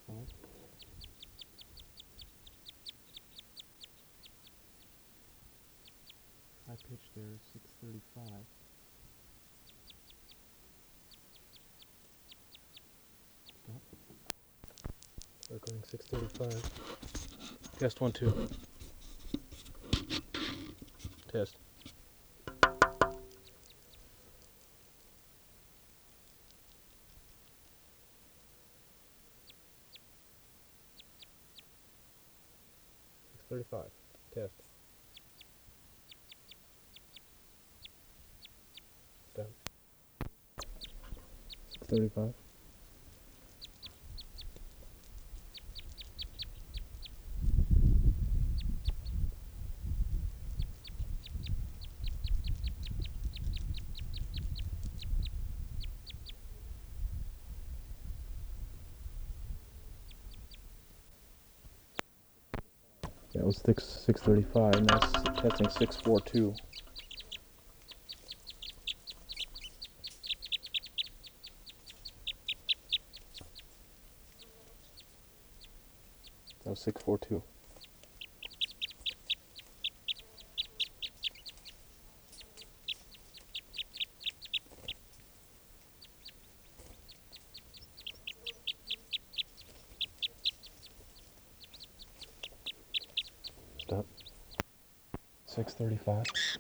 High pitch there, 635. Stop. Recording 635. Test 1 2. Test. $635. Test. Stop. 635. That was 635. Now it's testing 642. That was 642. Stop. 635.